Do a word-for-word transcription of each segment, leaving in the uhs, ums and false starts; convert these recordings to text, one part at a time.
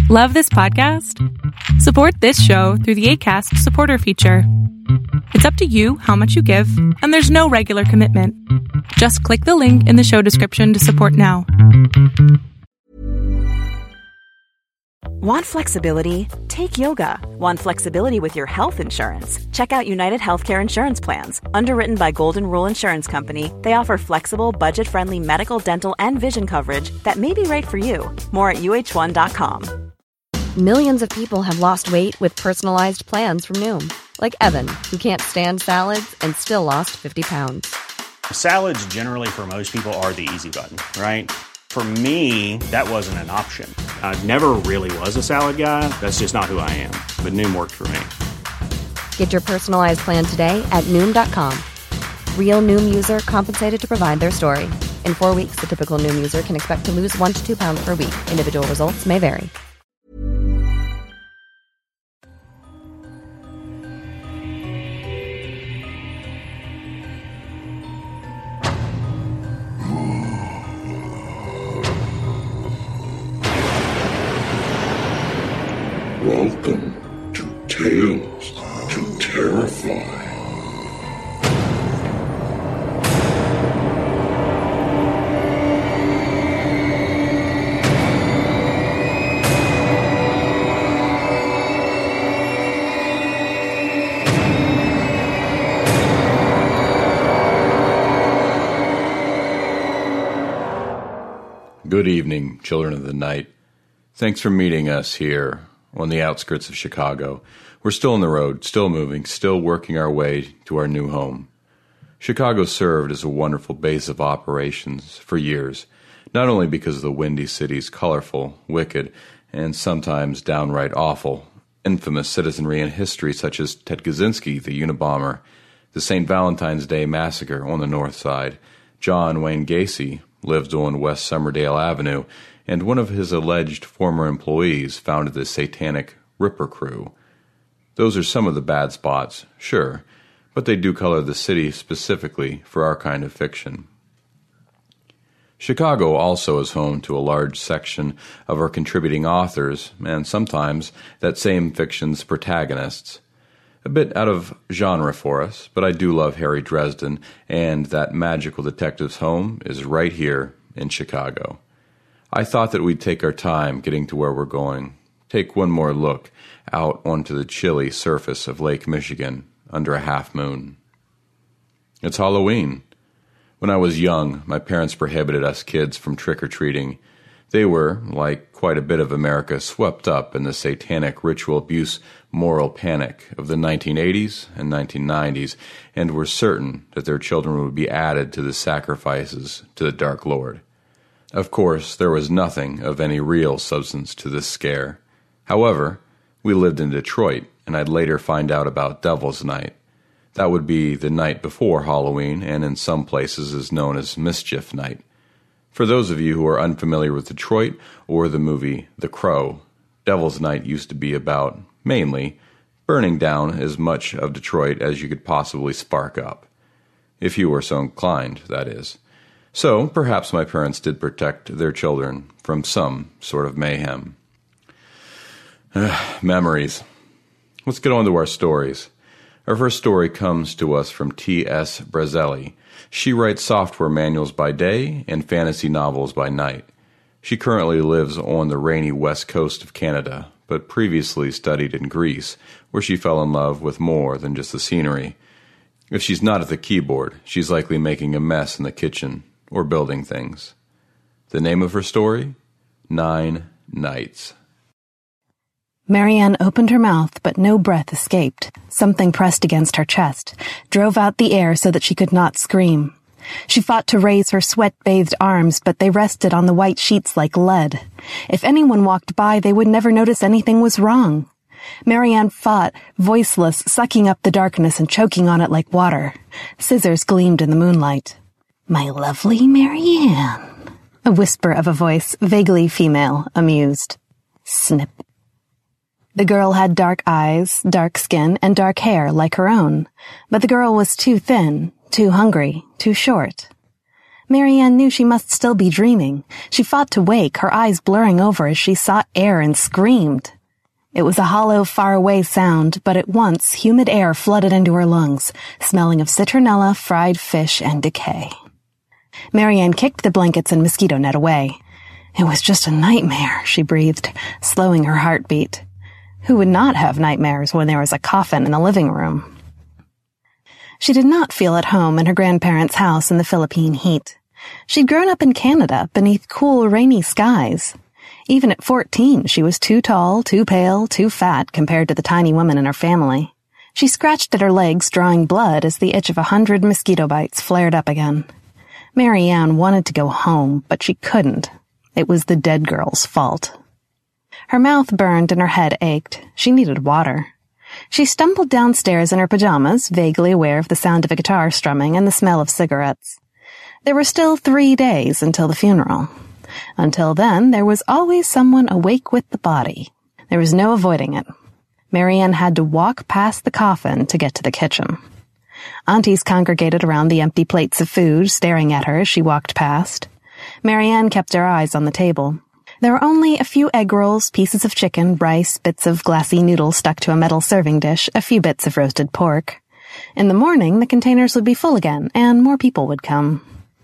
Love this podcast? Support this show through the Acast supporter feature. It's up to you how much you give, and there's no regular commitment. Just click the link in the show description to support now. Want flexibility? Take yoga. Want flexibility with your health insurance? Check out United Healthcare Insurance Plans. Underwritten by Golden Rule Insurance Company, they offer flexible, budget-friendly medical, dental, and vision coverage that may be right for you. More at U H one dot com. Millions of people have lost weight with personalized plans from Noom. Like Evan, who can't stand salads and still lost fifty pounds. Salads generally for most people are the easy button, right? For me, that wasn't an option. I never really was a salad guy. That's just not who I am. But Noom worked for me. Get your personalized plan today at Noom dot com. Real Noom user compensated to provide their story. In four weeks, the typical Noom user can expect to lose one to two pounds per week. Individual results may vary. Welcome to Tales to Terrify. Good evening, children of the night. Thanks for meeting us here on the outskirts of Chicago. We're still on the road, still moving, still working our way to our new home. Chicago served as a wonderful base of operations for years, not only because of the Windy City's colorful, wicked, and sometimes downright awful, infamous citizenry and history such as Ted Kaczynski, the Unabomber, the Saint Valentine's Day Massacre on the north side, John Wayne Gacy lived on West Somerdale Avenue, and one of his alleged former employees founded the satanic Ripper Crew. Those are some of the bad spots, sure, but they do color the city specifically for our kind of fiction. Chicago also is home to a large section of our contributing authors, and sometimes that same fiction's protagonists. A bit out of genre for us, but I do love Harry Dresden, and that magical detective's home is right here in Chicago. I thought that we'd take our time getting to where we're going, take one more look out onto the chilly surface of Lake Michigan under a half moon. It's Halloween. When I was young, my parents prohibited us kids from trick-or-treating. They were, like quite a bit of America, swept up in the satanic ritual abuse moral panic of the nineteen eighties and nineteen nineties, and were certain that their children would be added to the sacrifices to the Dark Lord. Of course, there was nothing of any real substance to this scare. However, we lived in Detroit, and I'd later find out about Devil's Night. That would be the night before Halloween, and in some places is known as Mischief Night. For those of you who are unfamiliar with Detroit or the movie The Crow, Devil's Night used to be about, mainly, burning down as much of Detroit as you could possibly spark up. If you were so inclined, that is. So, perhaps my parents did protect their children from some sort of mayhem. Memories. Let's get on to our stories. Our first story comes to us from T S Brazelli. She writes software manuals by day and fantasy novels by night. She currently lives on the rainy west coast of Canada, but previously studied in Greece, where she fell in love with more than just the scenery. If she's not at the keyboard, she's likely making a mess in the kitchen or building things. The name of her story? Nine Nights. Marianne opened her mouth, but no breath escaped. Something pressed against her chest, drove out the air so that she could not scream. She fought to raise her sweat-bathed arms, but they rested on the white sheets like lead. If anyone walked by, they would never notice anything was wrong. Marianne fought, voiceless, sucking up the darkness and choking on it like water. Scissors gleamed in the moonlight. "My lovely Marianne," a whisper of a voice, vaguely female, amused. Snip. The girl had dark eyes, dark skin, and dark hair like her own, but the girl was too thin, too hungry, too short. Marianne knew she must still be dreaming. She fought to wake, her eyes blurring over as she sought air and screamed. It was a hollow, far-away sound, but at once humid air flooded into her lungs, smelling of citronella, fried fish, and decay. Marianne kicked the blankets and mosquito net away. It was just a nightmare, she breathed, slowing her heartbeat. Who would not have nightmares when there was a coffin in the living room? She did not feel at home in her grandparents' house in the Philippine heat. She'd grown up in Canada beneath cool, rainy skies. Even at fourteen, she was too tall, too pale, too fat compared to the tiny woman in her family. She scratched at her legs, drawing blood as the itch of a hundred mosquito bites flared up again. Marianne wanted to go home, but she couldn't. It was the dead girl's fault. Her mouth burned and her head ached. She needed water. She stumbled downstairs in her pajamas, vaguely aware of the sound of a guitar strumming and the smell of cigarettes. There were still three days until the funeral. Until then, there was always someone awake with the body. There was no avoiding it. Marianne had to walk past the coffin to get to the kitchen. Aunties congregated around the empty plates of food, staring at her as she walked past. Marianne kept her eyes on the table. There were only a few egg rolls, pieces of chicken, rice, bits of glassy noodle stuck to a metal serving dish, a few bits of roasted pork. In the morning, the containers would be full again, and more people would come.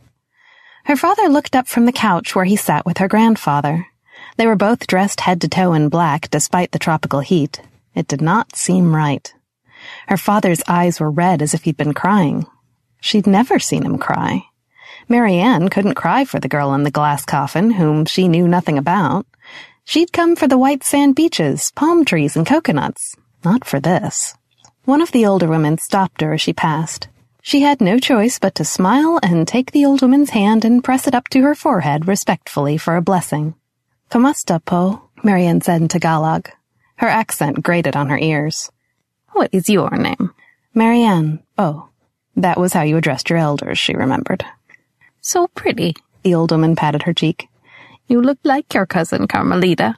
Her father looked up from the couch where he sat with her grandfather. They were both dressed head to toe in black, despite the tropical heat. It did not seem right. Her father's eyes were red as if he'd been crying. She'd never seen him cry. Marianne couldn't cry for the girl in the glass coffin, whom she knew nothing about. She'd come for the white sand beaches, palm trees, and coconuts. Not for this. One of the older women stopped her as she passed. She had no choice but to smile and take the old woman's hand and press it up to her forehead respectfully for a blessing. "Kamusta po?" Marianne said in Tagalog. Her accent grated on her ears. "What is your name?" "Marianne. Oh, that was how you addressed your elders," she remembered. "So pretty." The old woman patted her cheek. "You look like your cousin Carmelita."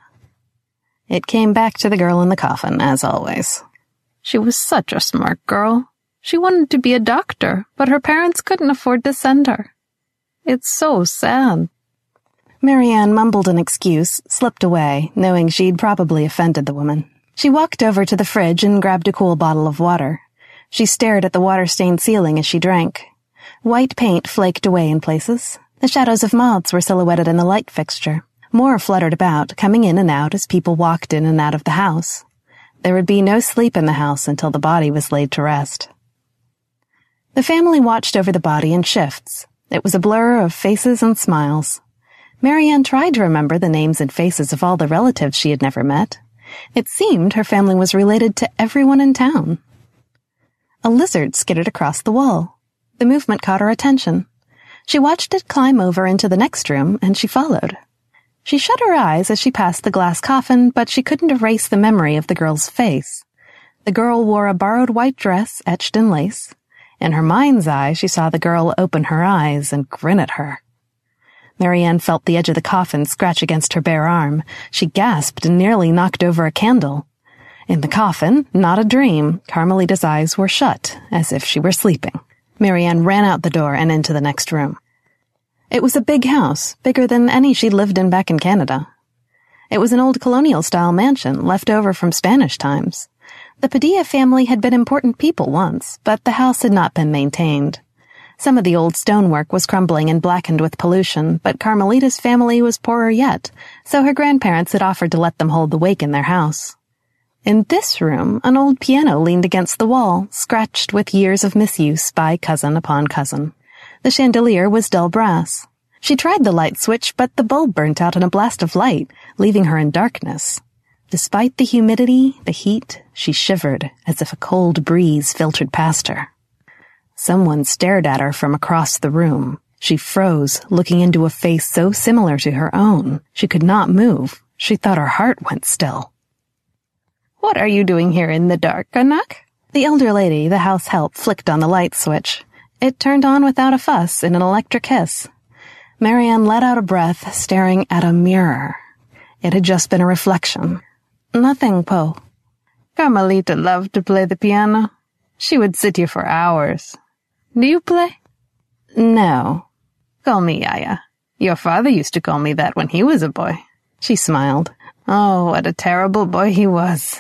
It came back to the girl in the coffin, as always. "She was such a smart girl. She wanted to be a doctor, but her parents couldn't afford to send her. It's so sad." Marianne mumbled an excuse, slipped away, knowing she'd probably offended the woman. She walked over to the fridge and grabbed a cool bottle of water. She stared at the water-stained ceiling as she drank. White paint flaked away in places. The shadows of moths were silhouetted in the light fixture. More fluttered about, coming in and out as people walked in and out of the house. There would be no sleep in the house until the body was laid to rest. The family watched over the body in shifts. It was a blur of faces and smiles. Marianne tried to remember the names and faces of all the relatives she had never met. It seemed her family was related to everyone in town. A lizard skittered across the wall. The movement caught her attention. She watched it climb over into the next room, and she followed. She shut her eyes as she passed the glass coffin, but she couldn't erase the memory of the girl's face. The girl wore a borrowed white dress etched in lace. In her mind's eye, she saw the girl open her eyes and grin at her. Marianne felt the edge of the coffin scratch against her bare arm. She gasped and nearly knocked over a candle. In the coffin, not a dream, Carmelita's eyes were shut, as if she were sleeping. Marianne ran out the door and into the next room. It was a big house, bigger than any she'd lived in back in Canada. It was an old colonial-style mansion left over from Spanish times. The Padilla family had been important people once, but the house had not been maintained. Some of the old stonework was crumbling and blackened with pollution, but Carmelita's family was poorer yet, so her grandparents had offered to let them hold the wake in their house. In this room, an old piano leaned against the wall, scratched with years of misuse by cousin upon cousin. The chandelier was dull brass. She tried the light switch, but the bulb burnt out in a blast of light, leaving her in darkness. Despite the humidity, the heat, she shivered as if a cold breeze filtered past her. Someone stared at her from across the room. She froze, looking into a face so similar to her own. She could not move. She thought her heart went still. "What are you doing here in the dark, Anak?" The elder lady, the house help, flicked on the light switch. It turned on without a fuss in an electric hiss. Marianne let out a breath, staring at a mirror. It had just been a reflection. "Nothing, Po." "Carmelita loved to play the piano. She would sit here for hours. Do you play?" "No." call me Yaya. Your father used to call me that when he was a boy." She smiled. "Oh, what a terrible boy he was."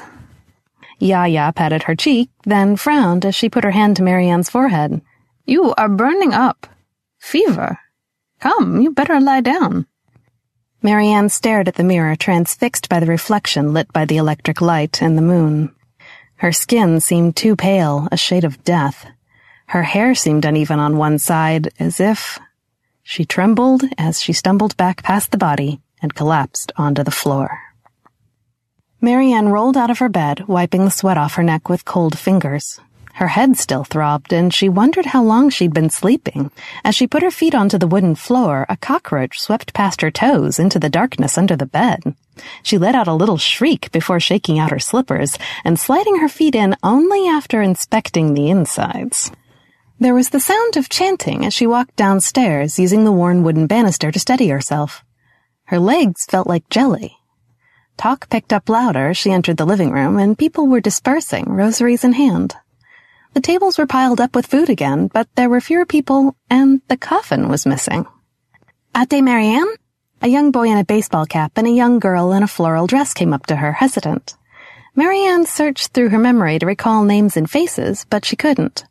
Yaya patted her cheek, then frowned as she put her hand to Marianne's forehead. "You are burning up. Fever. Come, you better lie down." Marianne stared at the mirror, transfixed by the reflection lit by the electric light and the moon. Her skin seemed too pale, a shade of death. Her hair seemed uneven on one side, as if... She trembled as she stumbled back past the body and collapsed onto the floor. Marianne rolled out of her bed, wiping the sweat off her neck with cold fingers. Her head still throbbed, and she wondered how long she'd been sleeping. As she put her feet onto the wooden floor, a cockroach swept past her toes into the darkness under the bed. She let out a little shriek before shaking out her slippers and sliding her feet in only after inspecting the insides. There was the sound of chanting as she walked downstairs, using the worn wooden banister to steady herself. Her legs felt like jelly. Talk picked up louder as she entered the living room, and people were dispersing, rosaries in hand. The tables were piled up with food again, but there were fewer people, and the coffin was missing. "Ate Marianne?" A young boy in a baseball cap and a young girl in a floral dress came up to her, hesitant. Marianne searched through her memory to recall names and faces, but she couldn't.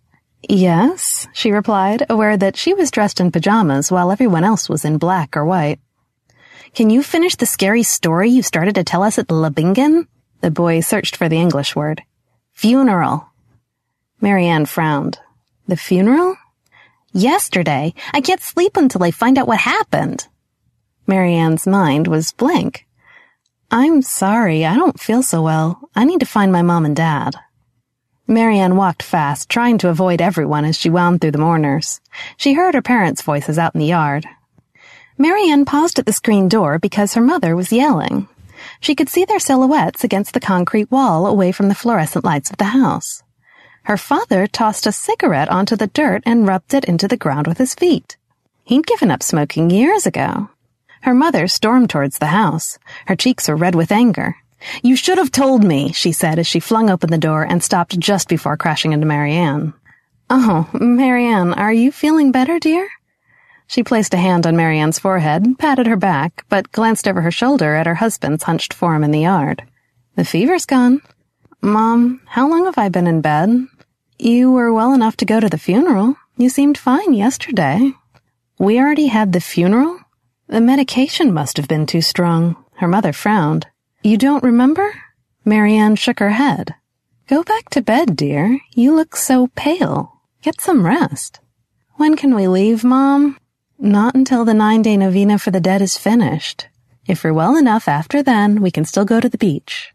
"Yes," she replied, aware that she was dressed in pajamas while everyone else was in black or white. "Can you finish the scary story you started to tell us at the Labingen?" The boy searched for the English word. "Funeral." Marianne frowned. "The funeral?" "Yesterday. I can't sleep until I find out what happened." Marianne's mind was blank. "I'm sorry, I don't feel so well. I need to find my mom and dad." Marianne walked fast, trying to avoid everyone as she wound through the mourners. She heard her parents' voices out in the yard. Marianne paused at the screen door because her mother was yelling. She could see their silhouettes against the concrete wall away from the fluorescent lights of the house. Her father tossed a cigarette onto the dirt and rubbed it into the ground with his feet. He'd given up smoking years ago. Her mother stormed towards the house. Her cheeks were red with anger. "You should have told me," she said as she flung open the door and stopped just before crashing into Marianne. "Oh, Marianne, are you feeling better, dear?" She placed a hand on Marianne's forehead, patted her back, but glanced over her shoulder at her husband's hunched form in the yard. "The fever's gone." "Mom, how long have I been in bed?" "You were well enough to go to the funeral. You seemed fine yesterday." "We already had the funeral?" The medication must have been too strong. Her mother frowned. "You don't remember?" Marianne shook her head. "Go back to bed, dear. You look so pale. Get some rest." "When can we leave, Mom?" "Not until the nine-day novena for the dead is finished. If we're well enough after then, we can still go to the beach."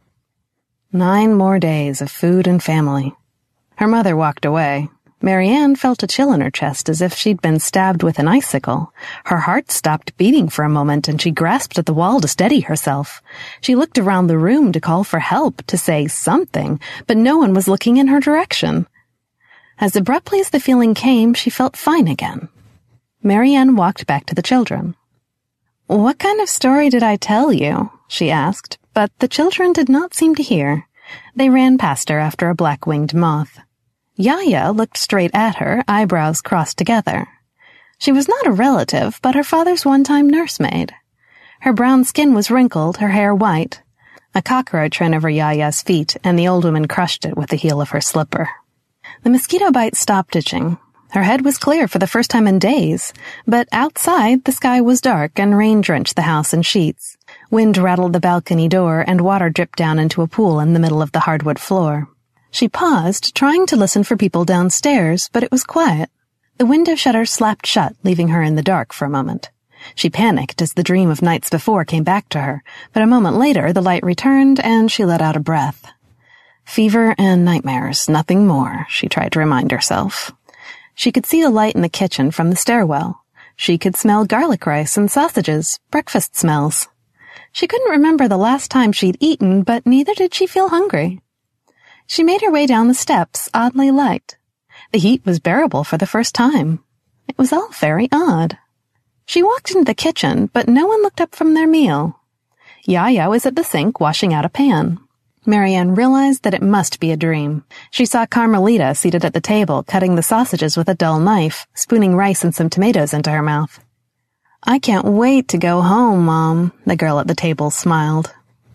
Nine more days of food and family. Her mother walked away. Marianne felt a chill in her chest as if she'd been stabbed with an icicle. Her heart stopped beating for a moment and she grasped at the wall to steady herself. She looked around the room to call for help, to say something, but no one was looking in her direction. As abruptly as the feeling came, she felt fine again. Marianne walked back to the children. "What kind of story did I tell you?" she asked, but the children did not seem to hear. They ran past her after a black-winged moth. Yaya looked straight at her, eyebrows crossed together. She was not a relative, but her father's one-time nursemaid. Her brown skin was wrinkled, her hair white. A cockroach ran over Yaya's feet, and the old woman crushed it with the heel of her slipper. The mosquito bite stopped itching. Her head was clear for the first time in days, but outside the sky was dark and rain drenched the house in sheets. Wind rattled the balcony door, and water dripped down into a pool in the middle of the hardwood floor. She paused, trying to listen for people downstairs, but it was quiet. The window shutters slapped shut, leaving her in the dark for a moment. She panicked as the dream of nights before came back to her, but a moment later the light returned and she let out a breath. Fever and nightmares, nothing more, she tried to remind herself. She could see the light in the kitchen from the stairwell. She could smell garlic rice and sausages, breakfast smells. She couldn't remember the last time she'd eaten, but neither did she feel hungry. She made her way down the steps, oddly light. The heat was bearable for the first time. It was all very odd. She walked into the kitchen, but no one looked up from their meal. Yaya was at the sink washing out a pan. Marianne realized that it must be a dream. She saw Carmelita seated at the table, cutting the sausages with a dull knife, spooning rice and some tomatoes into her mouth. I can't wait to go home, Mom, the girl at the table smiled.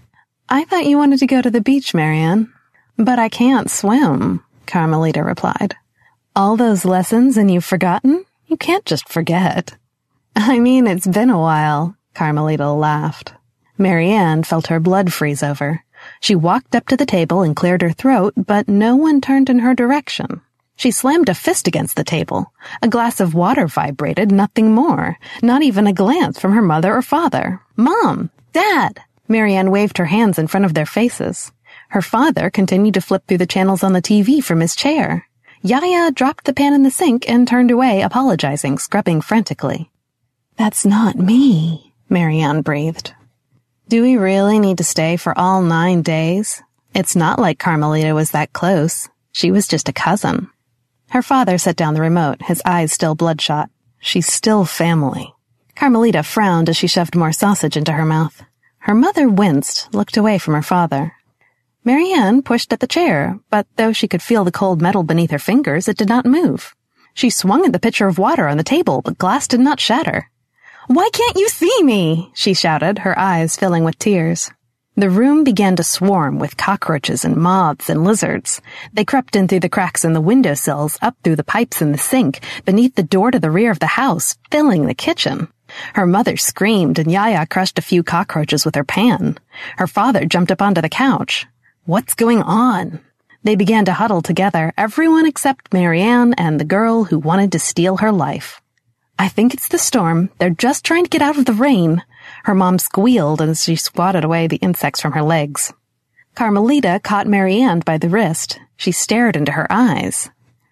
I thought you wanted to go to the beach, Marianne. But I can't swim, Carmelita replied. All those lessons and you've forgotten? You can't just forget. I mean, it's been a while, Carmelita laughed. Marianne felt her blood freeze over. She walked up to the table and cleared her throat, but no one turned in her direction. She slammed a fist against the table. A glass of water vibrated, nothing more. Not even a glance from her mother or father. Mom! Dad! Marianne waved her hands in front of their faces. Her father continued to flip through the channels on the T V from his chair. Yaya dropped the pan in the sink and turned away, apologizing, scrubbing frantically. That's not me, Marianne breathed. Do we really need to stay for all nine days? It's not like Carmelita was that close. She was just a cousin. Her father set down the remote, his eyes still bloodshot. She's still family. Carmelita frowned as she shoved more sausage into her mouth. Her mother winced, looked away from her father. Marianne pushed at the chair, but though she could feel the cold metal beneath her fingers, it did not move. She swung at the pitcher of water on the table, but glass did not shatter. Why can't you see me? She shouted, her eyes filling with tears. The room began to swarm with cockroaches and moths and lizards. They crept in through the cracks in the windowsills, up through the pipes in the sink, beneath the door to the rear of the house, filling the kitchen. Her mother screamed, and Yaya crushed a few cockroaches with her pan. Her father jumped up onto the couch. What's going on? They began to huddle together, everyone except Marianne and the girl who wanted to steal her life. I think it's the storm. They're just trying to get out of the rain. Her mom squealed as she swatted away the insects from her legs. Carmelita caught Marianne by the wrist. She stared into her eyes.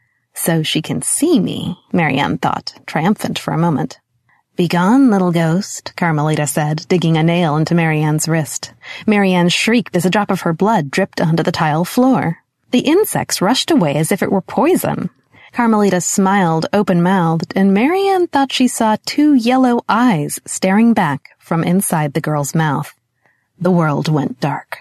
So she can see me, Marianne thought, triumphant for a moment. Begone, little ghost, Carmelita said, digging a nail into Marianne's wrist. Marianne shrieked as a drop of her blood dripped onto the tile floor. The insects rushed away as if it were poison. Carmelita smiled open-mouthed, and Marianne thought she saw two yellow eyes staring back from inside the girl's mouth. The world went dark.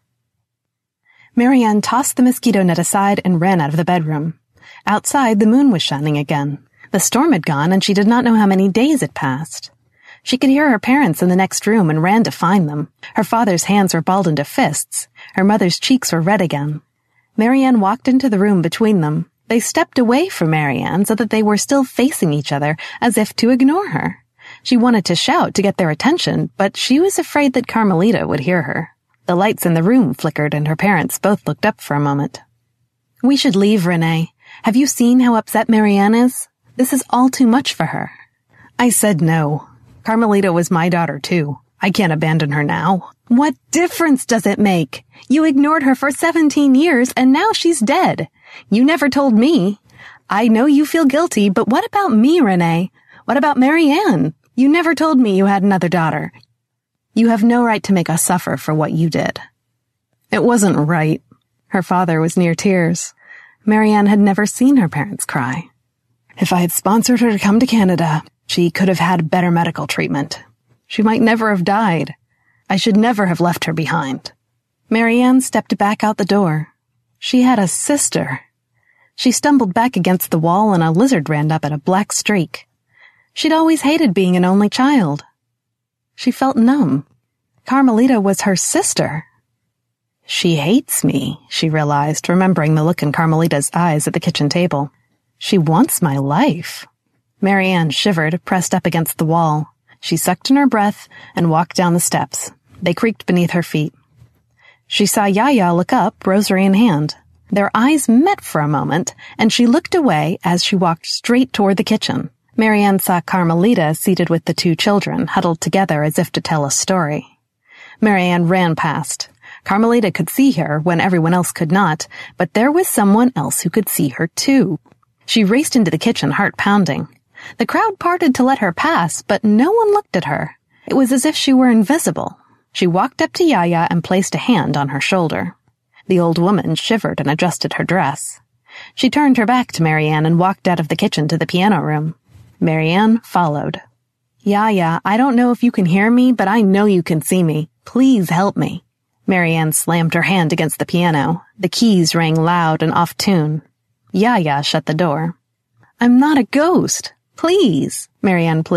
Marianne tossed the mosquito net aside and ran out of the bedroom. Outside, the moon was shining again. The storm had gone, and she did not know how many days had passed. She could hear her parents in the next room and ran to find them. Her father's hands were balled into fists. Her mother's cheeks were red again. Marianne walked into the room between them. They stepped away from Marianne so that they were still facing each other, as if to ignore her. She wanted to shout to get their attention, but she was afraid that Carmelita would hear her. The lights in the room flickered, and her parents both looked up for a moment. We should leave, Renee. Have you seen how upset Marianne is? This is all too much for her. I said no. Carmelita was my daughter, too. I can't abandon her now. What difference does it make? You ignored her for seventeen years, and now she's dead. You never told me. I know you feel guilty, but what about me, Renee? What about Marianne? You never told me you had another daughter. You have no right to make us suffer for what you did. It wasn't right. Her father was near tears. Marianne had never seen her parents cry. If I had sponsored her to come to Canada, she could have had better medical treatment. She might never have died. I should never have left her behind. Marianne stepped back out the door. She had a sister. She stumbled back against the wall and a lizard ran up at a black streak. She'd always hated being an only child. She felt numb. Carmelita was her sister. She hates me, she realized, remembering the look in Carmelita's eyes at the kitchen table. She wants my life. Marianne shivered, pressed up against the wall. She sucked in her breath and walked down the steps. They creaked beneath her feet. She saw Yaya look up, rosary in hand. Their eyes met for a moment, and she looked away as she walked straight toward the kitchen. Marianne saw Carmelita seated with the two children, huddled together as if to tell a story. Marianne ran past. Carmelita could see her when everyone else could not, but there was someone else who could see her too. She raced into the kitchen, heart pounding. The crowd parted to let her pass, but no one looked at her. It was as if she were invisible. She walked up to Yaya and placed a hand on her shoulder. The old woman shivered and adjusted her dress. She turned her back to Marianne and walked out of the kitchen to the piano room. Marianne followed. Yaya, I don't know if you can hear me, but I know you can see me. Please help me. Marianne slammed her hand against the piano. The keys rang loud and off-tune. Yaya shut the door. I'm not a ghost. Please, Marianne pleaded.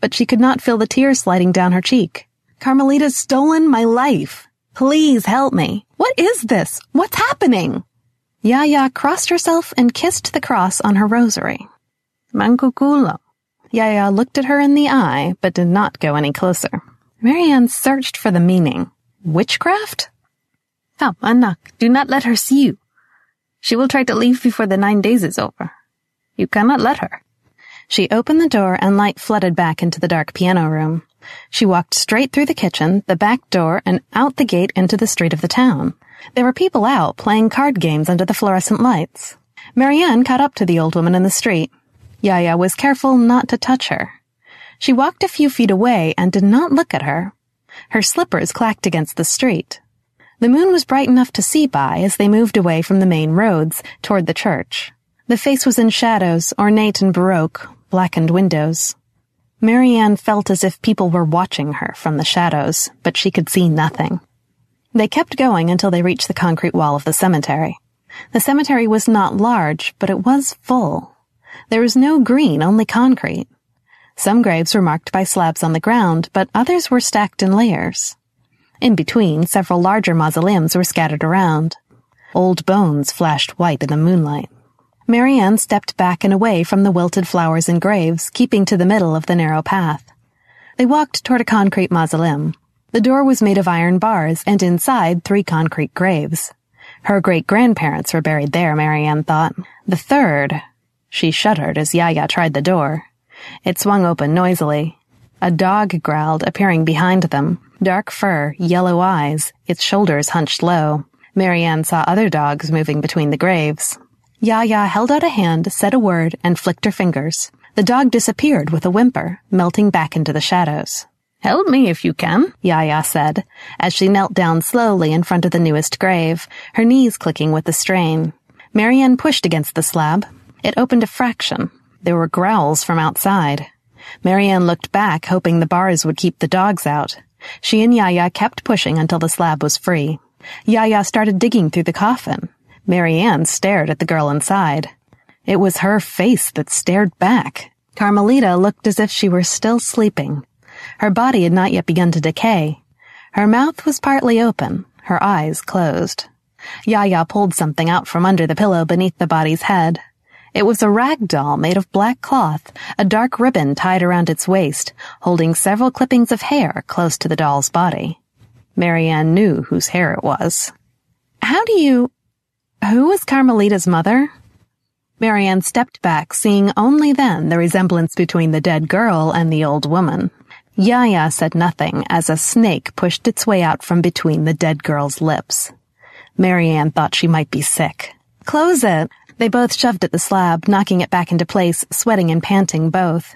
but she could not feel the tears sliding down her cheek. Carmelita's stolen my life. Please help me. What is this? What's happening? Yaya crossed herself and kissed the cross on her rosary. Mancuculo. Yaya looked at her in the eye, but did not go any closer. Marianne searched for the meaning. Witchcraft? Come, anak, do not let her see you. She will try to leave before the nine days is over. You cannot let her. She opened the door and light flooded back into the dark piano room. She walked straight through the kitchen, the back door, and out the gate into the street of the town. There were people out playing card games under the fluorescent lights. Marianne caught up to the old woman in the street. Yaya was careful not to touch her. She walked a few feet away and did not look at her. Her slippers clacked against the street. The moon was bright enough to see by as they moved away from the main roads toward the church. The face was in shadows, ornate and baroque, blackened windows. Marianne felt as if people were watching her from the shadows, but she could see nothing. They kept going until they reached the concrete wall of the cemetery. The cemetery was not large, but it was full. There was no green, only concrete. Some graves were marked by slabs on the ground, but others were stacked in layers. In between, several larger mausoleums were scattered around. Old bones flashed white in the moonlight. Marianne stepped back and away from the wilted flowers and graves, keeping to the middle of the narrow path. They walked toward a concrete mausoleum. The door was made of iron bars, and inside three concrete graves. Her great-grandparents were buried there, Marianne thought. The third... She shuddered as Yaya tried the door. It swung open noisily. A dog growled, appearing behind them. Dark fur, yellow eyes, its shoulders hunched low. Marianne saw other dogs moving between the graves. Yaya held out a hand, said a word, and flicked her fingers. The dog disappeared with a whimper, melting back into the shadows. "Help me if you can," Yaya said, as she knelt down slowly in front of the newest grave, her knees clicking with the strain. Marianne pushed against the slab. It opened a fraction. There were growls from outside. Marianne looked back, hoping the bars would keep the dogs out. She and Yaya kept pushing until the slab was free. Yaya started digging through the coffin. Marianne stared at the girl inside. It was her face that stared back. Carmelita looked as if she were still sleeping. Her body had not yet begun to decay. Her mouth was partly open, her eyes closed. Yaya pulled something out from under the pillow beneath the body's head. It was a rag doll made of black cloth, a dark ribbon tied around its waist, holding several clippings of hair close to the doll's body. Marianne knew whose hair it was. "How do you... Who was Carmelita's mother?" Marianne stepped back, seeing only then the resemblance between the dead girl and the old woman. Yaya said nothing as a snake pushed its way out from between the dead girl's lips. Marianne thought she might be sick. "Close it!" They both shoved at the slab, knocking it back into place, sweating and panting both.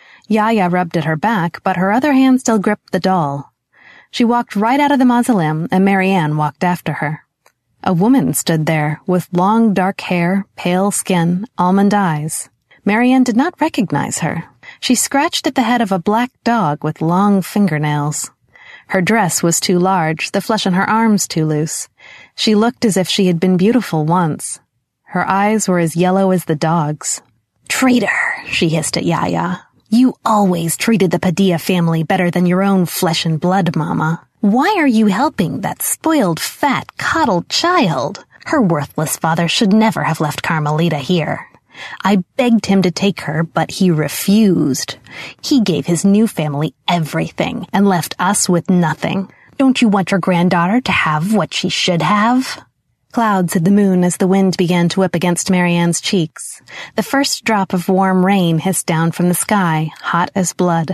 Yaya rubbed at her back, but her other hand still gripped the doll. She walked right out of the mausoleum, and Marianne walked after her. A woman stood there, with long dark hair, pale skin, almond eyes. Marianne did not recognize her. She scratched at the head of a black dog with long fingernails. Her dress was too large, the flesh on her arms too loose. She looked as if she had been beautiful once. Her eyes were as yellow as the dog's. "Traitor," she hissed at Yaya. "You always treated the Padilla family better than your own flesh and blood, Mama. Why are you helping that spoiled, fat, coddled child? Her worthless father should never have left Carmelita here. I begged him to take her, but he refused. He gave his new family everything and left us with nothing. Don't you want your granddaughter to have what she should have?" Clouds hid the moon as the wind began to whip against Marianne's cheeks. The first drop of warm rain hissed down from the sky, hot as blood.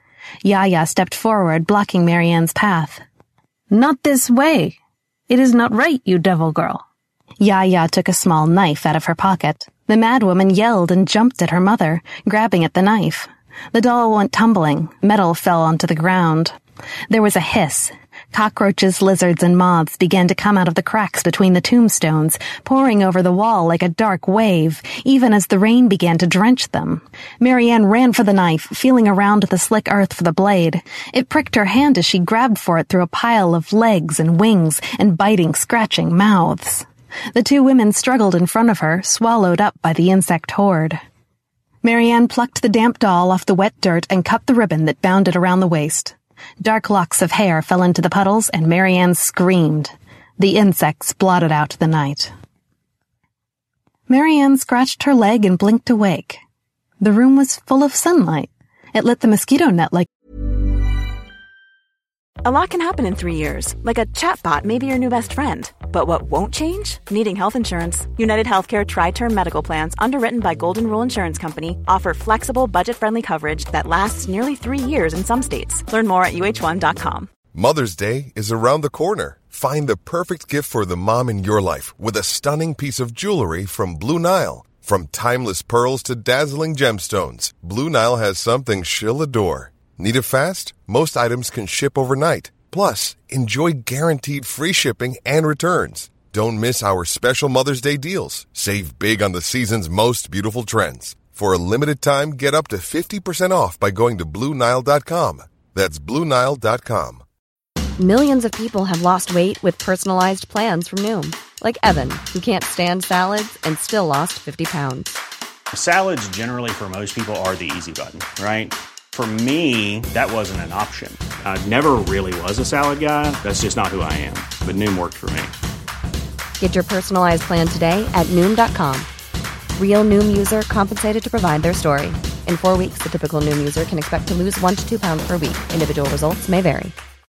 Yaya stepped forward, blocking Marianne's path. "Not this way. It is not right, you devil girl." Yaya took a small knife out of her pocket. The madwoman yelled and jumped at her mother, grabbing at the knife. The doll went tumbling. Metal fell onto the ground. There was a hiss. Cockroaches, lizards, and moths began to come out of the cracks between the tombstones, pouring over the wall like a dark wave, even as the rain began to drench them. Marianne ran for the knife, feeling around the slick earth for the blade. It pricked her hand as she grabbed for it through a pile of legs and wings and biting, scratching mouths. The two women struggled in front of her, swallowed up by the insect horde. Marianne plucked the damp doll off the wet dirt and cut the ribbon that bound it around the waist. Dark locks of hair fell into the puddles, and Marianne screamed. The insects blotted out the night. Marianne scratched her leg and blinked awake. The room was full of sunlight. It lit the mosquito net like... A lot can happen in three years, like a chatbot may be your new best friend. But what won't change? Needing health insurance. United Healthcare Tri-Term Medical Plans, underwritten by Golden Rule Insurance Company, offer flexible, budget-friendly coverage that lasts nearly three years in some states. Learn more at U H one dot com. Mother's Day is around the corner. Find the perfect gift for the mom in your life with a stunning piece of jewelry from Blue Nile. From timeless pearls to dazzling gemstones, Blue Nile has something she'll adore. Need it fast? Most items can ship overnight. Plus, enjoy guaranteed free shipping and returns. Don't miss our special Mother's Day deals. Save big on the season's most beautiful trends. For a limited time, get up to fifty percent off by going to Blue Nile dot com. That's Blue Nile dot com. Millions of people have lost weight with personalized plans from Noom. Like Evan, who can't stand salads and still lost fifty pounds. Salads generally for most people are the easy button, right? For me, that wasn't an option. I never really was a salad guy. That's just not who I am. But Noom worked for me. Get your personalized plan today at Noom dot com. Real Noom user compensated to provide their story. In four weeks, the typical Noom user can expect to lose one to two pounds per week. Individual results may vary.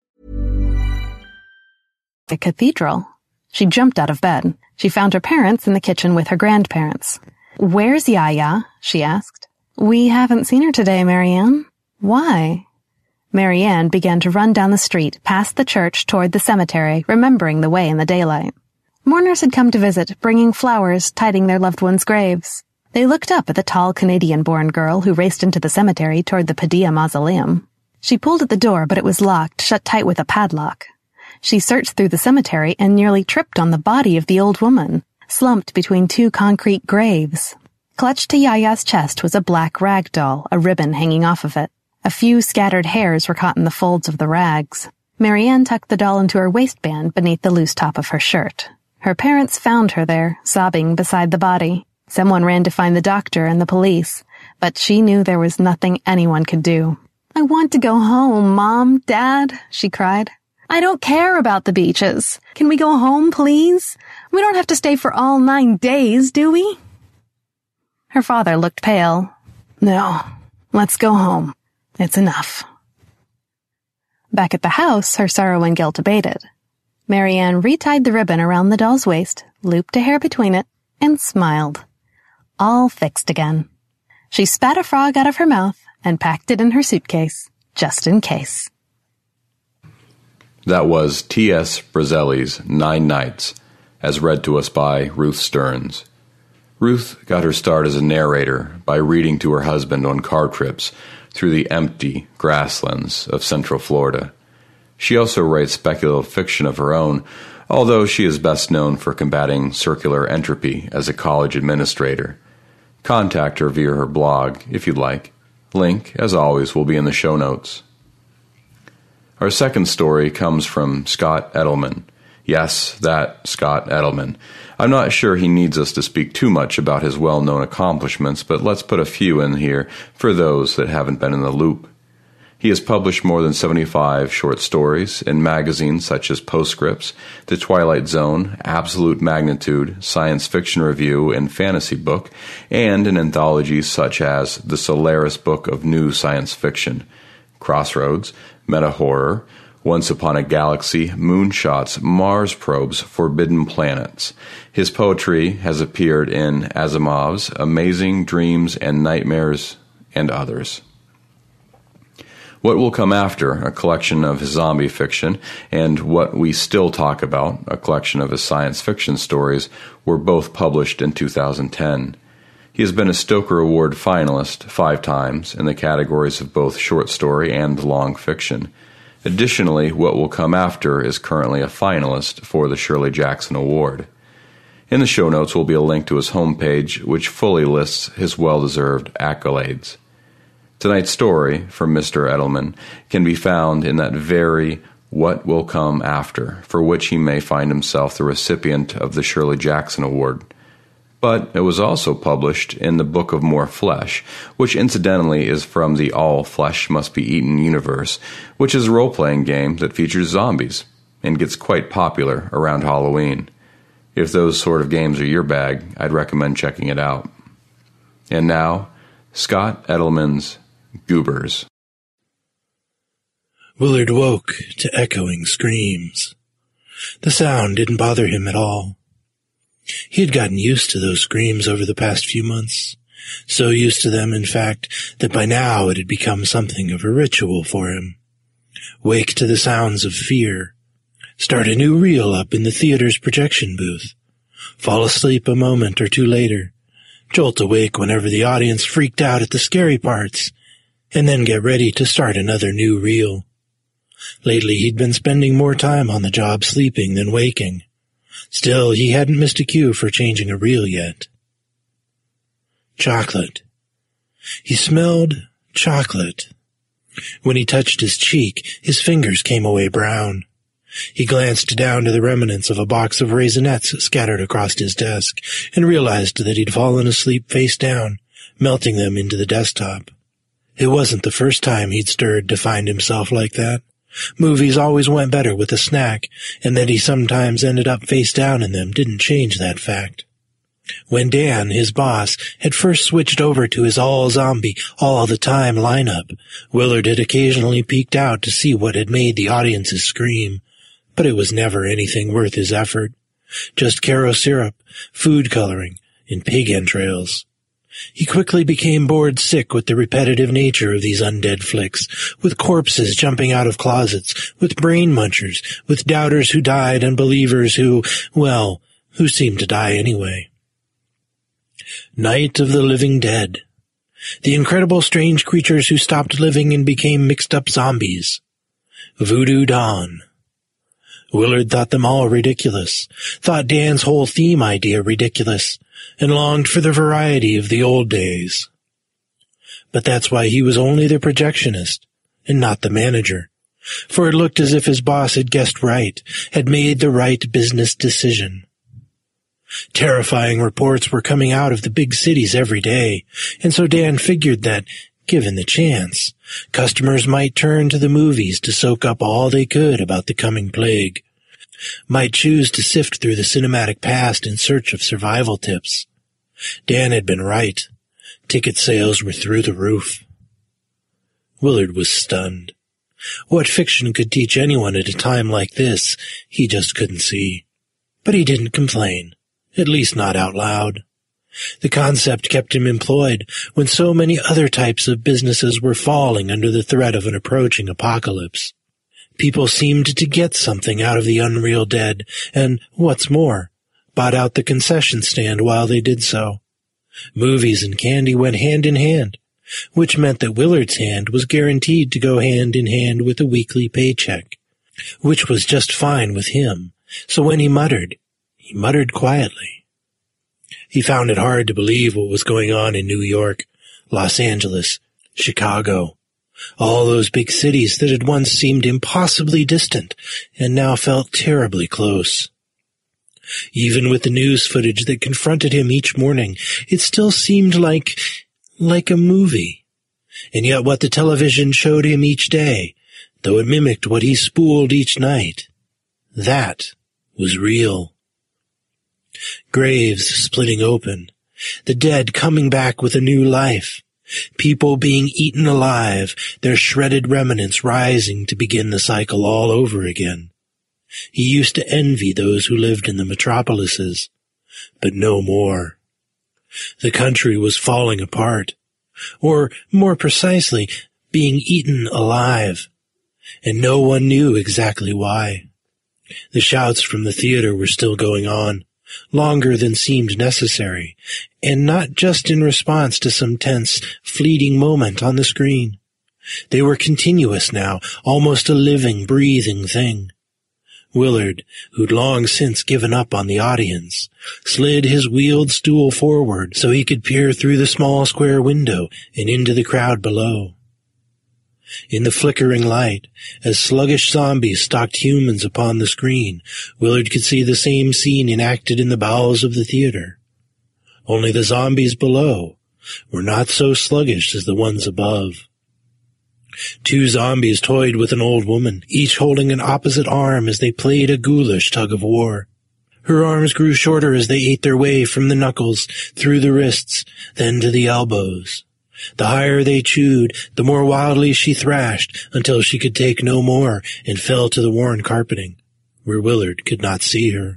The cathedral. She jumped out of bed. She found her parents in the kitchen with her grandparents. "Where's Yaya?" she asked. "We haven't seen her today, Marianne." "Why?" Marianne began to run down the street, past the church toward the cemetery, remembering the way in the daylight. Mourners had come to visit, bringing flowers, tidying their loved ones' graves. They looked up at the tall Canadian-born girl who raced into the cemetery toward the Padilla mausoleum. She pulled at the door, but it was locked, shut tight with a padlock. She searched through the cemetery and nearly tripped on the body of the old woman, slumped between two concrete graves. Clutched to Yaya's chest was a black rag doll, a ribbon hanging off of it. A few scattered hairs were caught in the folds of the rags. Marianne tucked the doll into her waistband beneath the loose top of her shirt. Her parents found her there, sobbing beside the body. Someone ran to find the doctor and the police, but she knew there was nothing anyone could do. "I want to go home, Mom, Dad," she cried. "I don't care about the beaches. Can we go home, please? We don't have to stay for all nine days, do we?" Her father looked pale. "No, let's go home. It's enough." Back at the house, her sorrow and guilt abated. Marianne retied the ribbon around the doll's waist, looped a hair between it, and smiled. All fixed again. She spat a frog out of her mouth and packed it in her suitcase, just in case. That was T S Brazelli's Nine Nights, as read to us by Ruth Stearns. Ruth got her start as a narrator by reading to her husband on car trips through the empty grasslands of Central Florida. She also writes speculative fiction of her own, although she is best known for combating circular entropy as a college administrator. Contact her via her blog, if you'd like. Link, as always, will be in the show notes. Our second story comes from Scott Edelman. Yes, that Scott Edelman. I'm not sure he needs us to speak too much about his well-known accomplishments, but let's put a few in here for those that haven't been in the loop. He has published more than seventy-five short stories in magazines such as Postscripts, The Twilight Zone, Absolute Magnitude, Science Fiction Review, and Fantasy Book, and in anthologies such as The Solaris Book of New Science Fiction, Crossroads, Meta-Horror, Once Upon a Galaxy, Moonshots, Mars Probes, Forbidden Planets. His poetry has appeared in Asimov's Amazing Dreams and Nightmares, and others. What Will Come After, a collection of his zombie fiction, and What We Still Talk About, a collection of his science fiction stories, were both published in two thousand ten. He has been a Stoker Award finalist five times in the categories of both short story and long fiction. Additionally, What Will Come After is currently a finalist for the Shirley Jackson Award. In the show notes will be a link to his homepage, which fully lists his well-deserved accolades. Tonight's story from Mister Edelman can be found in that very What Will Come After, for which he may find himself the recipient of the Shirley Jackson Award. But it was also published in the Book of More Flesh, which incidentally is from the All Flesh Must Be Eaten universe, which is a role-playing game that features zombies and gets quite popular around Halloween. If those sort of games are your bag, I'd recommend checking it out. And now, Scott Edelman's Goobers. Willard woke to echoing screams. The sound didn't bother him at all. He had gotten used to those screams over the past few months, so used to them, in fact, that by now it had become something of a ritual for him. Wake to the sounds of fear. Start a new reel up in the theater's projection booth. Fall asleep a moment or two later. Jolt awake whenever the audience freaked out at the scary parts, and then get ready to start another new reel. Lately he'd been spending more time on the job sleeping than waking. Still, he hadn't missed a cue for changing a reel yet. Chocolate. He smelled chocolate. When he touched his cheek, his fingers came away brown. He glanced down to the remnants of a box of Raisinets scattered across his desk and realized that he'd fallen asleep face down, melting them into the desktop. It wasn't the first time he'd stirred to find himself like that. Movies always went better with a snack, and that he sometimes ended up face down in them didn't change that fact. When Dan, his boss, had first switched over to his all-zombie, all-the-time lineup, Willard had occasionally peeked out to see what had made the audiences scream, but it was never anything worth his effort. Just Caro syrup, food coloring, and pig entrails. He quickly became bored sick with the repetitive nature of these undead flicks, with corpses jumping out of closets, with brain munchers, with doubters who died and believers who, well, who seemed to die anyway. Night of the Living Dead. The incredible strange creatures who stopped living and became mixed-up zombies. Voodoo Dawn. Willard thought them all ridiculous, thought Dan's whole theme idea ridiculous, and longed for the variety of the old days. But that's why he was only the projectionist, and not the manager, for it looked as if his boss had guessed right, had made the right business decision. Terrifying reports were coming out of the big cities every day, and so Dan figured that, given the chance, customers might turn to the movies to soak up all they could about the coming plague, might choose to sift through the cinematic past in search of survival tips. Dan had been right. Ticket sales were through the roof. Willard was stunned. What fiction could teach anyone at a time like this, he just couldn't see. But he didn't complain, at least not out loud. The concept kept him employed when so many other types of businesses were falling under the threat of an approaching apocalypse. People seemed to get something out of the Unreal Dead, and, what's more, bought out the concession stand while they did so. Movies and candy went hand in hand, which meant that Willard's hand was guaranteed to go hand in hand with a weekly paycheck, which was just fine with him, so when he muttered, he muttered quietly. He found it hard to believe what was going on in New York, Los Angeles, Chicago, all those big cities that had once seemed impossibly distant and now felt terribly close. Even with the news footage that confronted him each morning, it still seemed like, like a movie. And yet what the television showed him each day, though it mimicked what he spooled each night, that was real. Graves splitting open, the dead coming back with a new life, people being eaten alive, their shredded remnants rising to begin the cycle all over again. He used to envy those who lived in the metropolises, but no more. The country was falling apart, or, more precisely, being eaten alive, and no one knew exactly why. The shouts from the theater were still going on, longer than seemed necessary, and not just in response to some tense, fleeting moment on the screen. They were continuous now, almost a living, breathing thing. Willard, who'd long since given up on the audience, slid his wheeled stool forward so he could peer through the small square window and into the crowd below. In the flickering light, as sluggish zombies stalked humans upon the screen, Willard could see the same scene enacted in the bowels of the theater. only the zombies below were not so sluggish as the ones above. Two zombies toyed with an old woman, each holding an opposite arm as they played a ghoulish tug-of-war. Her arms grew shorter as they ate their way from the knuckles, through the wrists, then to the elbows. The higher they chewed, the more wildly she thrashed, until she could take no more and fell to the worn carpeting, where Willard could not see her.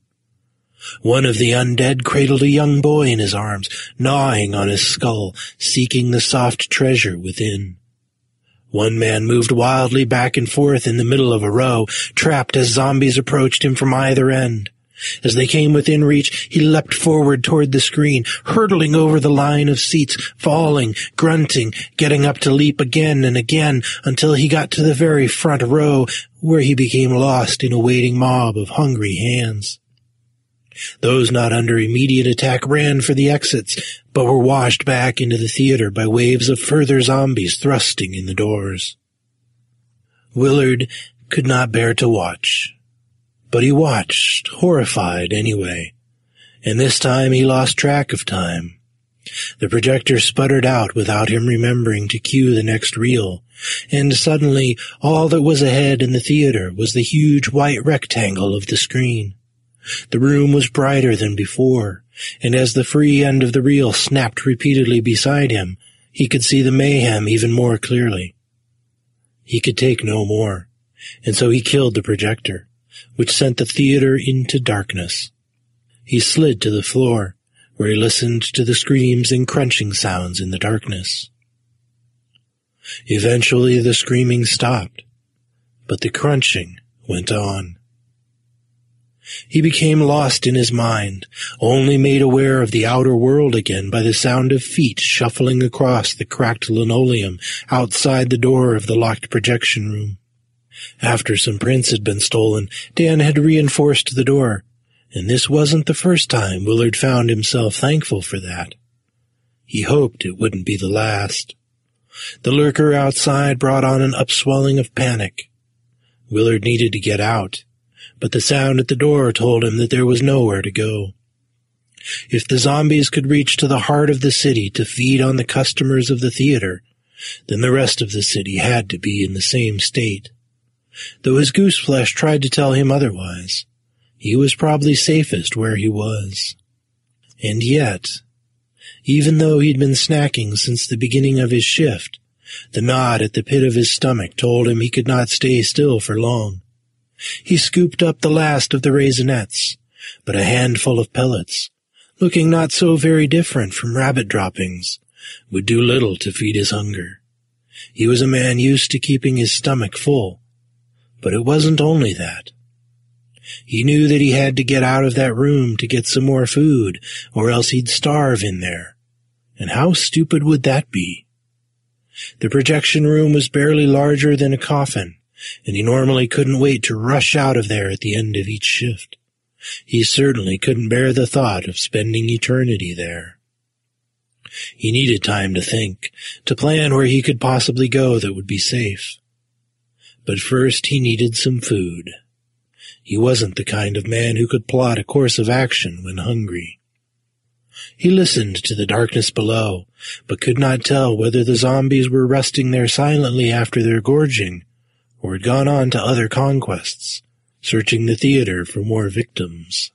One of the undead cradled a young boy in his arms, gnawing on his skull, seeking the soft treasure within. One man moved wildly back and forth in the middle of a row, trapped as zombies approached him from either end. As they came within reach, he leapt forward toward the screen, hurtling over the line of seats, falling, grunting, getting up to leap again and again until he got to the very front row, where he became lost in a waiting mob of hungry hands. Those not under immediate attack ran for the exits, but were washed back into the theater by waves of further zombies thrusting in the doors. Willard could not bear to watch, but he watched, horrified anyway, and this time he lost track of time. The projector sputtered out without him remembering to cue the next reel, and suddenly all that was ahead in the theater was the huge white rectangle of the screen. The room was brighter than before, and as the free end of the reel snapped repeatedly beside him, he could see the mayhem even more clearly. He could take no more, and so he killed the projector, which sent the theater into darkness. He slid to the floor, where he listened to the screams and crunching sounds in the darkness. Eventually the screaming stopped, but the crunching went on. He became lost in his mind, only made aware of the outer world again by the sound of feet shuffling across the cracked linoleum outside the door of the locked projection room. After some prints had been stolen, Dan had reinforced the door, and this wasn't the first time Willard found himself thankful for that. He hoped it wouldn't be the last. The lurker outside brought on an upswelling of panic. Willard needed to get out, but the sound at the door told him that there was nowhere to go. If the zombies could reach to the heart of the city to feed on the customers of the theater, then the rest of the city had to be in the same state. Though his goose flesh tried to tell him otherwise, he was probably safest where he was. And yet, even though he'd been snacking since the beginning of his shift, the knot at the pit of his stomach told him he could not stay still for long. He scooped up the last of the raisinets, but a handful of pellets, looking not so very different from rabbit droppings, would do little to feed his hunger. He was a man used to keeping his stomach full, but it wasn't only that. He knew that he had to get out of that room to get some more food, or else he'd starve in there. And how stupid would that be? The projection room was barely larger than a coffin, and he normally couldn't wait to rush out of there at the end of each shift. He certainly couldn't bear the thought of spending eternity there. He needed time to think, to plan where he could possibly go that would be safe. But first he needed some food. He wasn't the kind of man who could plot a course of action when hungry. He listened to the darkness below, but could not tell whether the zombies were resting there silently after their gorging, or had gone on to other conquests, searching the theater for more victims.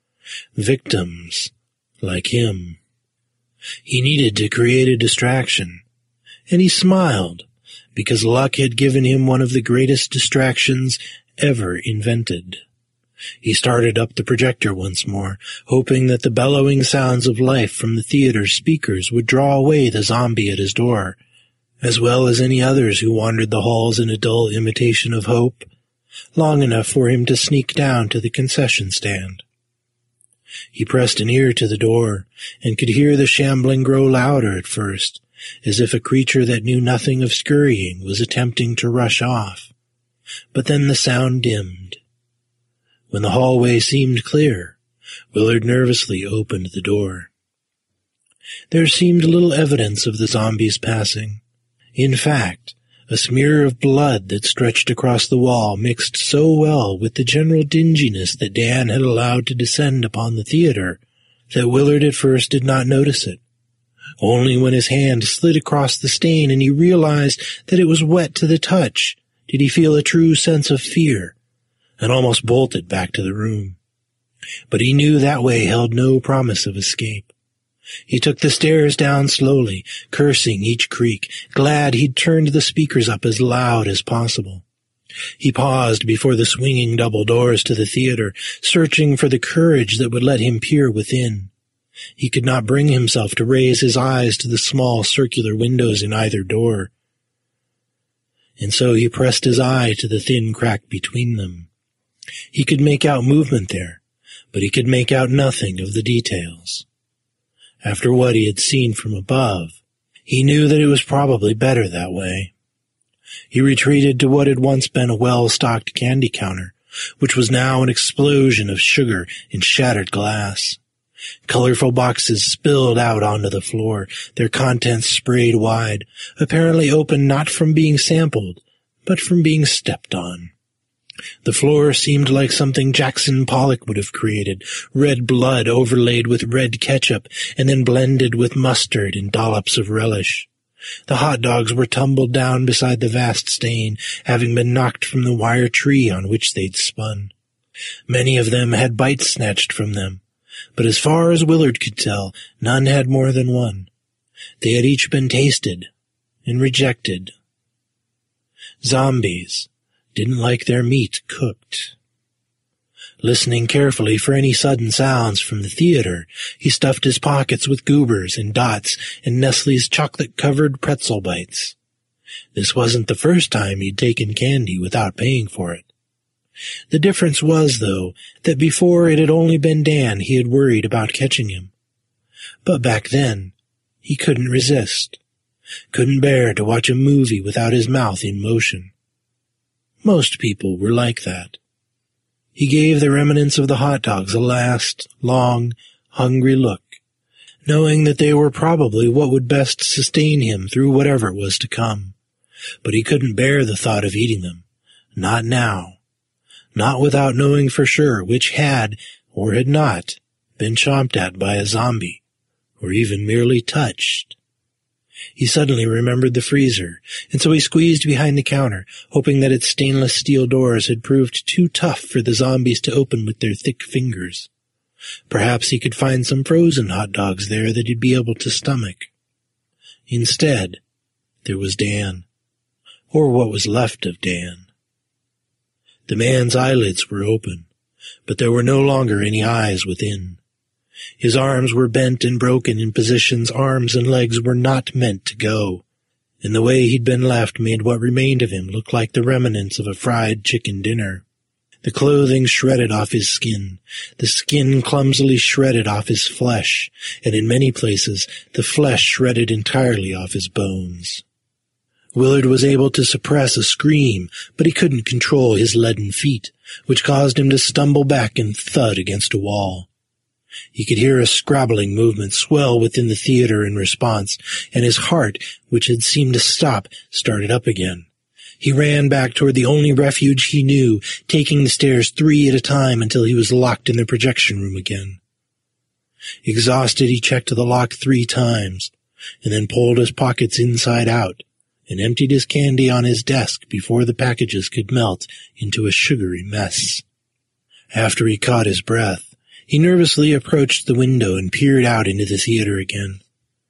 Victims like him. He needed to create a distraction, and he smiled, because luck had given him one of the greatest distractions ever invented. He started up the projector once more, hoping that the bellowing sounds of life from the theater's speakers would draw away the zombie at his door, as well as any others who wandered the halls in a dull imitation of hope, long enough for him to sneak down to the concession stand. He pressed an ear to the door, and could hear the shambling grow louder at first, as if a creature that knew nothing of scurrying was attempting to rush off. But then the sound dimmed. When the hallway seemed clear, Willard nervously opened the door. There seemed little evidence of the zombies passing. In fact, a smear of blood that stretched across the wall mixed so well with the general dinginess that Dan had allowed to descend upon the theater, that Willard at first did not notice it. Only when his hand slid across the stain and he realized that it was wet to the touch did he feel a true sense of fear, and almost bolted back to the room. But he knew that way held no promise of escape. He took the stairs down slowly, cursing each creak, glad he'd turned the speakers up as loud as possible. He paused before the swinging double doors to the theater, searching for the courage that would let him peer within. He could not bring himself to raise his eyes to the small circular windows in either door. And so he pressed his eye to the thin crack between them. He could make out movement there, but he could make out nothing of the details. After what he had seen from above, he knew that it was probably better that way. He retreated to what had once been a well-stocked candy counter, which was now an explosion of sugar and shattered glass. Colorful boxes spilled out onto the floor, their contents sprayed wide, apparently open not from being sampled, but from being stepped on. The floor seemed like something Jackson Pollock would have created, red blood overlaid with red ketchup and then blended with mustard and dollops of relish. The hot dogs were tumbled down beside the vast stain, having been knocked from the wire tree on which they'd spun. Many of them had bites snatched from them, but as far as Willard could tell, none had more than one. They had each been tasted and rejected. Zombies didn't like their meat cooked. Listening carefully for any sudden sounds from the theater, he stuffed his pockets with Goobers and Dots and Nestle's chocolate-covered pretzel bites. This wasn't the first time he'd taken candy without paying for it. The difference was, though, that before it had only been Dan he had worried about catching him. But back then, he couldn't resist, couldn't bear to watch a movie without his mouth in motion. Most people were like that. He gave the remnants of the hot dogs a last, long, hungry look, knowing that they were probably what would best sustain him through whatever was to come. But he couldn't bear the thought of eating them. Not now. Not without knowing for sure which had, or had not, been chomped at by a zombie, or even merely touched. He suddenly remembered the freezer, and so he squeezed behind the counter, hoping that its stainless steel doors had proved too tough for the zombies to open with their thick fingers. Perhaps he could find some frozen hot dogs there that he'd be able to stomach. Instead, there was Dan, or what was left of Dan. The man's eyelids were open, but there were no longer any eyes within. His arms were bent and broken in positions arms and legs were not meant to go, and the way he'd been left made what remained of him look like the remnants of a fried chicken dinner. The clothing shredded off his skin, the skin clumsily shredded off his flesh, and in many places the flesh shredded entirely off his bones. Willard was able to suppress a scream, but he couldn't control his leaden feet, which caused him to stumble back and thud against a wall. He could hear a scrabbling movement swell within the theater in response, and his heart, which had seemed to stop, started up again. He ran back toward the only refuge he knew, taking the stairs three at a time until he was locked in the projection room again. Exhausted, he checked the lock three times, and then pulled his pockets inside out, and emptied his candy on his desk before the packages could melt into a sugary mess. After he caught his breath, he nervously approached the window and peered out into the theater again.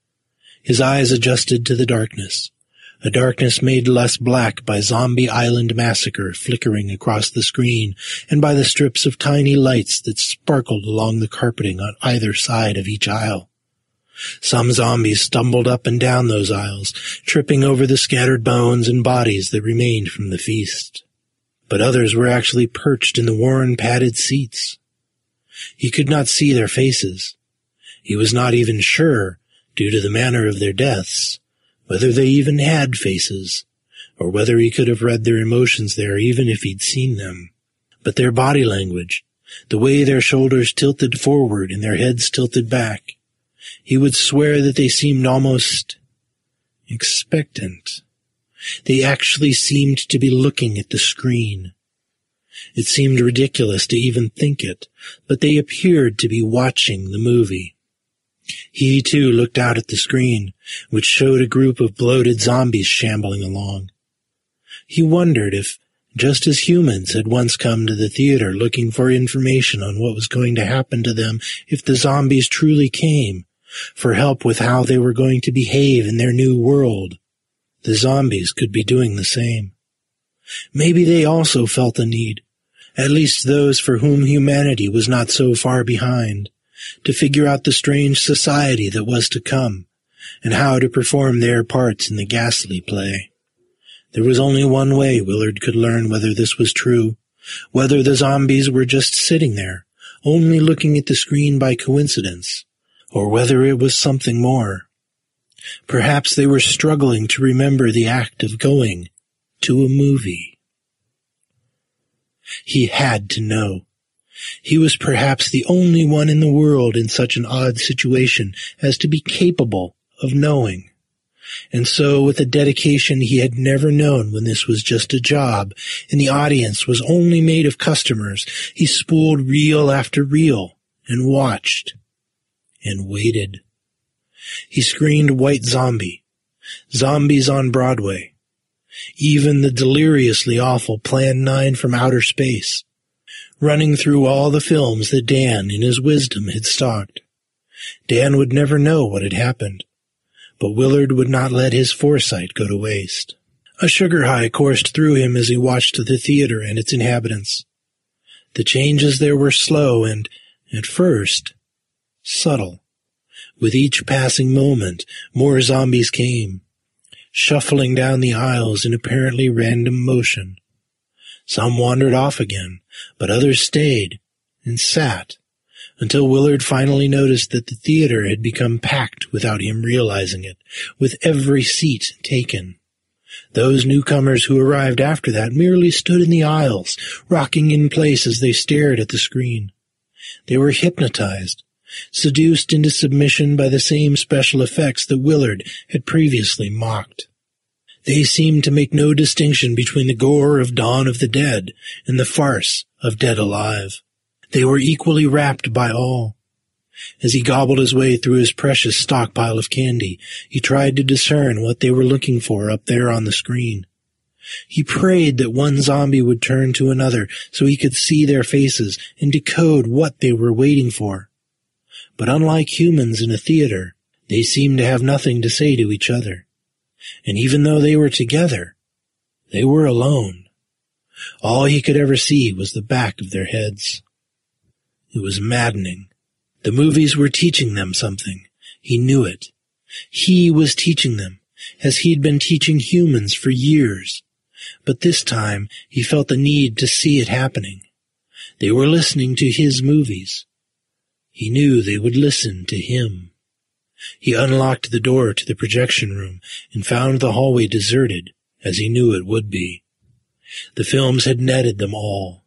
His eyes adjusted to the darkness, a darkness made less black by Zombie Island Massacre flickering across the screen and by the strips of tiny lights that sparkled along the carpeting on either side of each aisle. Some zombies stumbled up and down those aisles, tripping over the scattered bones and bodies that remained from the feast. But others were actually perched in the worn padded seats. He could not see their faces. He was not even sure, due to the manner of their deaths, whether they even had faces, or whether he could have read their emotions there even if he'd seen them. But their body language, the way their shoulders tilted forward and their heads tilted back, he would swear that they seemed almost expectant. They actually seemed to be looking at the screen. It seemed ridiculous to even think it, but they appeared to be watching the movie. He, too, looked out at the screen, which showed a group of bloated zombies shambling along. He wondered if, just as humans had once come to the theater looking for information on what was going to happen to them if the zombies truly came, for help with how they were going to behave in their new world, the zombies could be doing the same. Maybe they also felt the need, at least those for whom humanity was not so far behind, to figure out the strange society that was to come, and how to perform their parts in the ghastly play. There was only one way Willard could learn whether this was true, whether the zombies were just sitting there, only looking at the screen by coincidence, or whether it was something more. Perhaps they were struggling to remember the act of going to a movie. He had to know. He was perhaps the only one in the world in such an odd situation as to be capable of knowing. And so, with a dedication he had never known when this was just a job, and the audience was only made of customers, he spooled reel after reel, and watched, and waited. He screened White Zombie, Zombies on Broadway, even the deliriously awful Plan nine from Outer Space, running through all the films that Dan, in his wisdom, had stocked. Dan would never know what had happened, but Willard would not let his foresight go to waste. A sugar high coursed through him as he watched the theater and its inhabitants. The changes there were slow and, at first, subtle. With each passing moment, more zombies came, shuffling down the aisles in apparently random motion. Some wandered off again, but others stayed and sat, until Willard finally noticed that the theater had become packed without him realizing it, with every seat taken. Those newcomers who arrived after that merely stood in the aisles, rocking in place as they stared at the screen. They were hypnotized, seduced into submission by the same special effects that Willard had previously mocked. They seemed to make no distinction between the gore of Dawn of the Dead and the farce of Dead Alive. They were equally rapt by all. As he gobbled his way through his precious stockpile of candy, he tried to discern what they were looking for up there on the screen. He prayed that one zombie would turn to another so he could see their faces and decode what they were waiting for. But unlike humans in a theater, they seemed to have nothing to say to each other. And even though they were together, they were alone. All he could ever see was the back of their heads. It was maddening. The movies were teaching them something. He knew it. He was teaching them, as he'd been teaching humans for years. But this time he felt the need to see it happening. They were listening to his movies. He knew they would listen to him. He unlocked the door to the projection room and found the hallway deserted, as he knew it would be. The films had netted them all.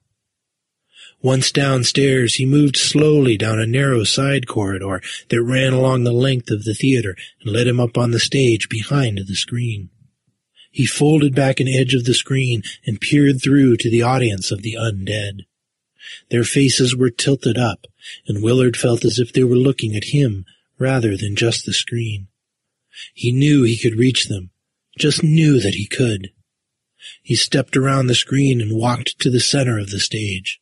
Once downstairs, he moved slowly down a narrow side corridor that ran along the length of the theater and led him up on the stage behind the screen. He folded back an edge of the screen and peered through to the audience of the undead. Their faces were tilted up, and Willard felt as if they were looking at him rather than just the screen. He knew he could reach them, just knew that he could. He stepped around the screen and walked to the center of the stage.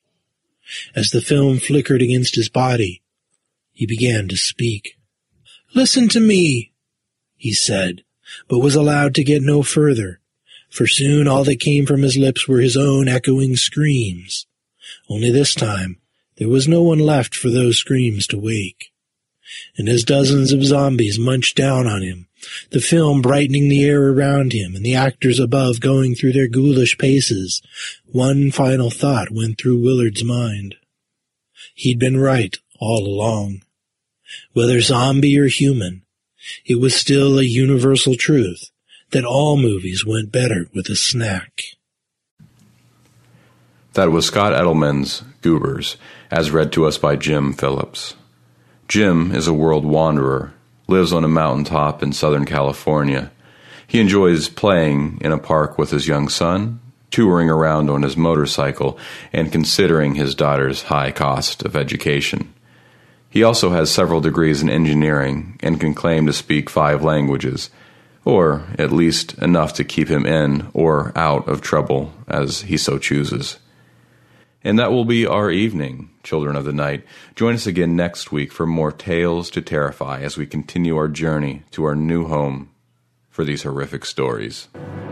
As the film flickered against his body, he began to speak. "Listen to me," he said, but was allowed to get no further, for soon all that came from his lips were his own echoing screams. Only this time, there was no one left for those screams to wake. And as dozens of zombies munched down on him, the film brightening the air around him and the actors above going through their ghoulish paces, one final thought went through Willard's mind. He'd been right all along. Whether zombie or human, it was still a universal truth that all movies went better with a snack. That was Scott Edelman's Goobers, as read to us by Jim Phillips. Jim is a world wanderer, lives on a mountaintop in Southern California. He enjoys playing in a park with his young son touring around on his motorcycle, and considering his daughter's high cost of education. He also has several degrees in engineering and can claim to speak five languages, or at least enough to keep him in or out of trouble as he so chooses. And that will be our evening, Children of the Night. Join us again next week for more Tales to Terrify as we continue our journey to our new home for these horrific stories.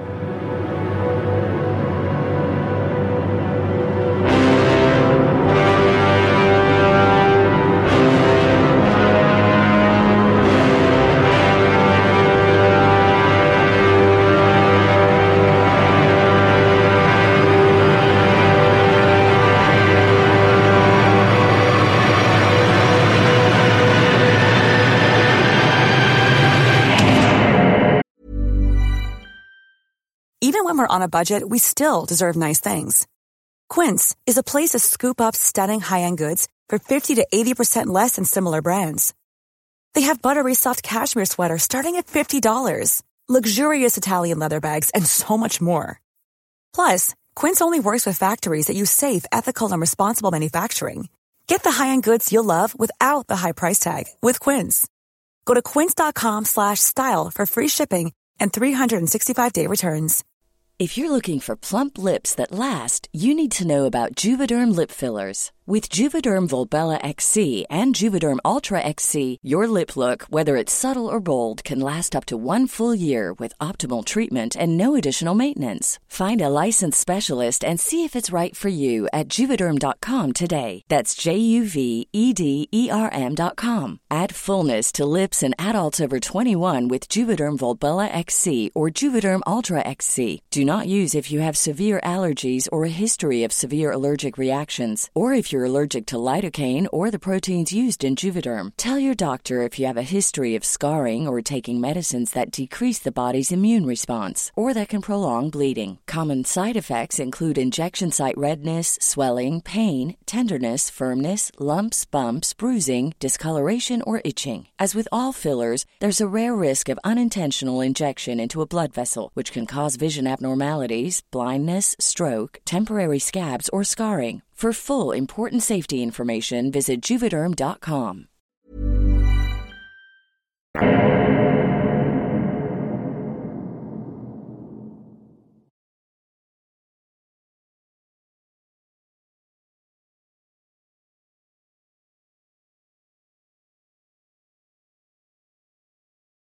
Even when we're on a budget, we still deserve nice things. Quince is a place to scoop up stunning high-end goods for fifty to eighty percent less than similar brands. They have buttery soft cashmere sweaters starting at fifty dollars, luxurious Italian leather bags, and so much more. Plus, Quince only works with factories that use safe, ethical, and responsible manufacturing. Get the high-end goods you'll love without the high price tag with Quince. Go to quince.com slash style for free shipping and three sixty-five day returns. If you're looking for plump lips that last, you need to know about Juvederm lip fillers. With Juvederm Volbella X C and Juvederm Ultra X C, your lip look, whether it's subtle or bold, can last up to one full year with optimal treatment and no additional maintenance. Find a licensed specialist and see if it's right for you at Juvederm dot com today. That's J U V E D E R M dot com. Add fullness to lips in adults over twenty-one with Juvederm Volbella X C or Juvederm Ultra X C. Do not use if you have severe allergies or a history of severe allergic reactions, or if you're allergic to lidocaine or the proteins used in Juvederm. Tell your doctor if you have a history of scarring or taking medicines that decrease the body's immune response or that can prolong bleeding. Common side effects include injection site redness, swelling, pain, tenderness, firmness, lumps, bumps, bruising, discoloration, or itching. As with all fillers, there's a rare risk of unintentional injection into a blood vessel, which can cause vision abnormalities, blindness, stroke, temporary scabs, or scarring. For full, important safety information, visit Juvederm dot com.